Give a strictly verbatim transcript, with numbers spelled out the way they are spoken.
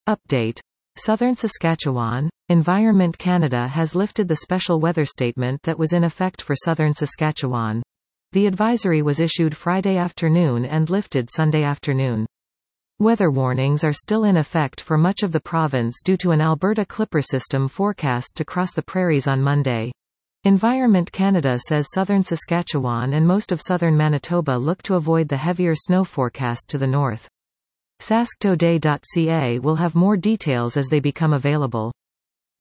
Update. Southern Saskatchewan. Environment Canada has lifted the special weather statement that was in effect for southern Saskatchewan. The advisory was issued Friday afternoon and lifted Sunday afternoon. Weather warnings are still in effect for much of the province due to an Alberta Clipper system forecast to cross the prairies on Monday. Environment Canada says southern Saskatchewan and most of southern Manitoba look to avoid the heavier snow forecast to the north. sask today dot c a will have more details as they become available.